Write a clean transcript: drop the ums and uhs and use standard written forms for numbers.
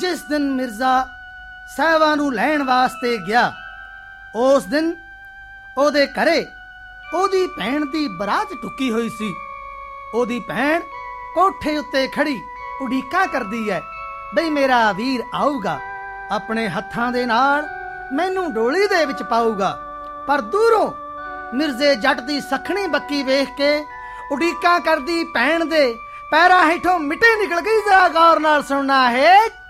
ਜਿਸ ਦਿਨ ਮਿਰਜ਼ਾ ਸਾਹਿਬਾਂ ਨੂੰ ਲੈਣ ਵਾਸਤੇ ਗਿਆ, ਉਸ ਦਿਨ ਉਹਦੇ ਘਰੇ ਉਹਦੀ ਭੈਣ ਦੀ ਬਰਾਤ ਟੁੱਕੀ ਹੋਈ ਸੀ। ਉਹਦੀ ਭੈਣ ਕੋਠੇ ਉੱਤੇ ਖੜੀ ਉਡੀਕਾਂ ਕਰਦੀ ਹੈ ਬਈ ਮੇਰਾ ਵੀਰ ਆਊਗਾ, ਆਪਣੇ ਹੱਥਾਂ ਦੇ ਨਾਲ ਮੈਨੂੰ ਡੋਲੀ ਦੇ ਵਿੱਚ ਪਾਊਗਾ। ਪਰ ਦੂਰੋਂ ਮਿਰਜ਼ੇ ਜੱਟ ਦੀ ਸੱਖਣੀ ਬੱਕੀ ਵੇਖ ਕੇ ਉਡੀਕਾਂ ਕਰਦੀ ਭੈਣ ਦੇ ਪੈਰਾਂ ਹੇਠੋਂ ਮਿੱਟੀ ਨਿਕਲ ਗਈ। ਜ਼ਰਾ ਗੌਰ ਨਾਲ ਸੁਣਨਾ ਹੈ।